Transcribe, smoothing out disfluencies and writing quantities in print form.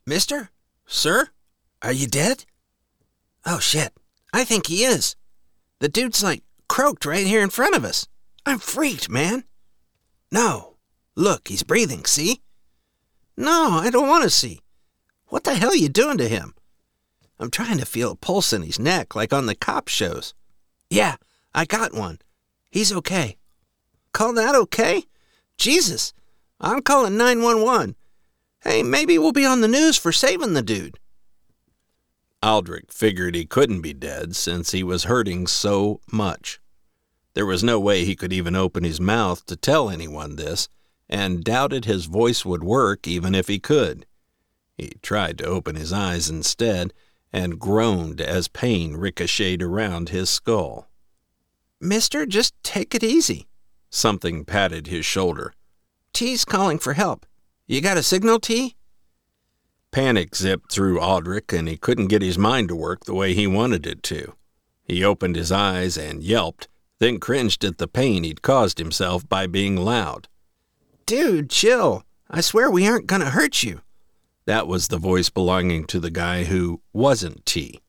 Mister? Sir? Are you dead? Oh, shit. I think he is. The dude's croaked right here in front of us. I'm freaked, man. No. Look, he's breathing, see? No, I don't want to see. What the hell are you doing to him? I'm trying to feel a pulse in his neck like on the cop shows. Yeah, I got one. He's okay. Call that okay? Jesus, I'm calling 911. Hey, maybe we'll be on the news for saving the dude. Aldrich figured he couldn't be dead since he was hurting so much. There was no way he could even open his mouth to tell anyone this, and doubted his voice would work even if he could. He tried to open his eyes instead, and groaned as pain ricocheted around his skull. Mister, just take it easy. Something patted his shoulder. T's calling for help. You got a signal, T? Panic zipped through Aldrich, and he couldn't get his mind to work the way he wanted it to. He opened his eyes and yelped, then cringed at the pain he'd caused himself by being loud. Dude, chill. I swear we aren't gonna hurt you. That was the voice belonging to the guy who wasn't T.